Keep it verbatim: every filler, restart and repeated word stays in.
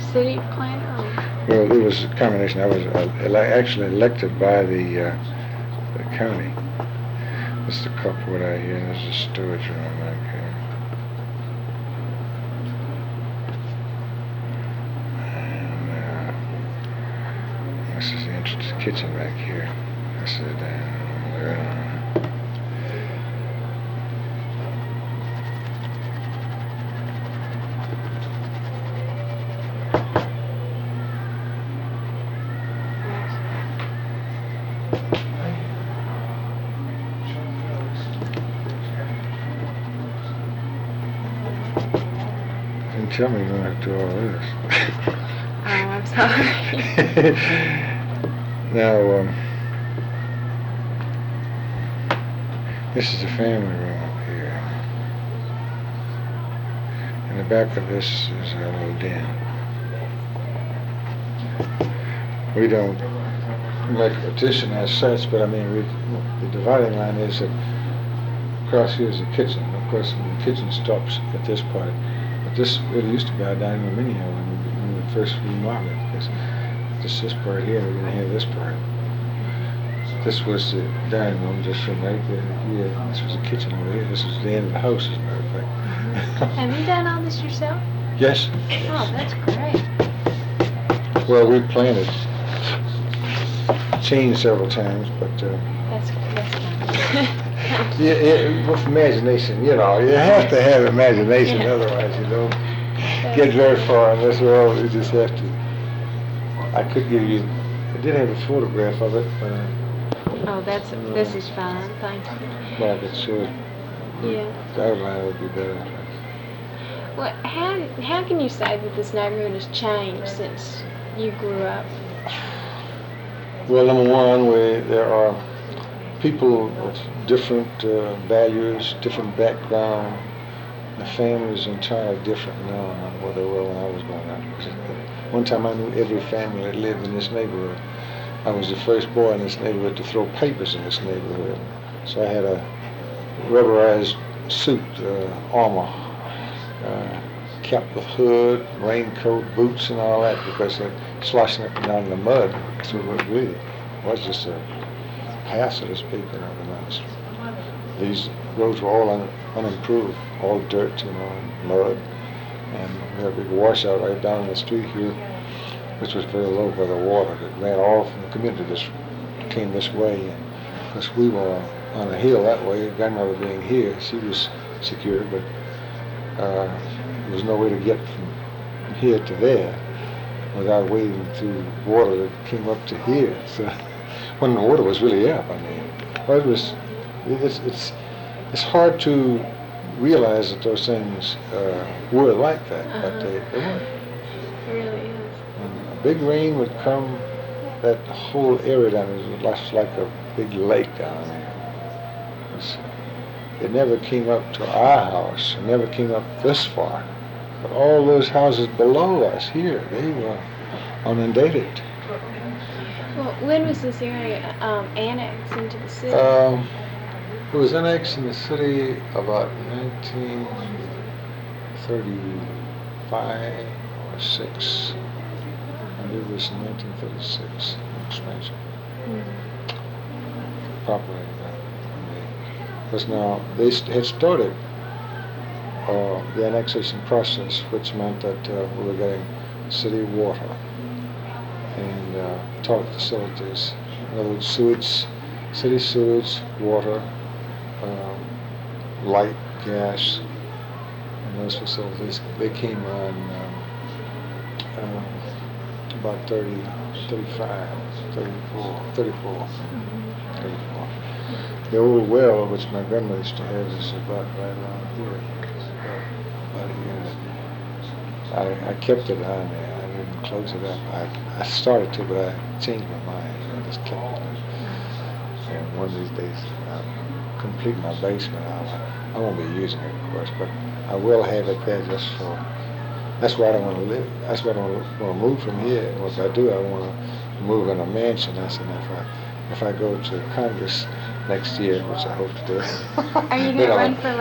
city planner? Or? Well, it was a combination. I was uh, ele- actually elected by the, uh, the county. This is the carport out here, and there's a storage room back here. And uh, this is the entrance to the kitchen back here. This is down there. Tell me you're going to have to do all this. Oh, I'm sorry. Now, um, this is the family room up here. In the back of this is a little den. We don't make a partition as such, but I mean, we, the dividing line is that across here is the kitchen. Of course, the kitchen stops at this part. This really used to be our dining room anyhow when we, when we first remodeled it, because just this part here, we didn't have this part. This was the dining room just from right there here. This was the kitchen over here. This was the end of the house, as a matter of fact. Have you done all this yourself? Yes. Oh, that's great. Well, we planned it, changed several times, but uh, that's that's fine. yeah, yeah, with imagination, you know, you have to have imagination, yeah. Otherwise you don't get very far in this world. You just have to. I could give you, I did have a photograph of it, but uh, oh, that's uh, this is fine, thank you. Well, I could show it. Yeah. The outline would be better. Well, how how can you say that this neighborhood has changed since you grew up? Well, number one, we there are people with different uh, values, different background. The family is entirely different now than what they were when I was growing up. One time I knew every family that lived in this neighborhood. I was the first boy in this neighborhood to throw papers in this neighborhood. So I had a rubberized suit, uh, armor, uh, cap with hood, raincoat, boots, and all that, because they're sloshing up and down in the mud. So it really was just a pass, so to speak, you know, the nice. These roads were all un, unimproved, all dirt, you know, and mud. And we had a big washout right down the street here, which was very low by the water that ran all from the community that came this way. And because we were on a hill that way, grandmother being here, she was secure, but uh, there was no way to get from here to there without wading through water that came up to here. So when the water was really up, I mean, well, it was, it's, it's, it's hard to realize that those things uh, were like that, uh-huh. but they, they weren't. It really is. When a big rain would come, that whole area down there was like, like a big lake down there. It, was, it never came up to our house. It never came up this far. But all those houses below us here, they were inundated. Well, when was this area um, annexed into the city? Um, it was annexed in the city about nineteen thirty-five or six. And it was in nineteen thirty-six, expansion. Mm-hmm. Properly. Because now they had started uh, the annexation process, which meant that uh, we were getting city water and uh, toilet facilities. In other words, sewage, city sewage, water, um, light, gas, and those facilities. They came on um, um, about thirty, thirty-five, thirty-four, thirty-four, mm-hmm. thirty-four. The old well, which my grandmother used to have, is about right around here. About, about here. I, I kept it on there. I didn't close it up. I, I started to, but I changed my mind. I just kept it there. And one of these days, I'll complete my basement. I'll, I won't be using it, of course, but I will have it there just for. That's where I don't want to live. That's where I don't want to move from here. And if I do, I want to move in a mansion. I said, if I if I go to Congress next year, which I hope to do. Are you going to run for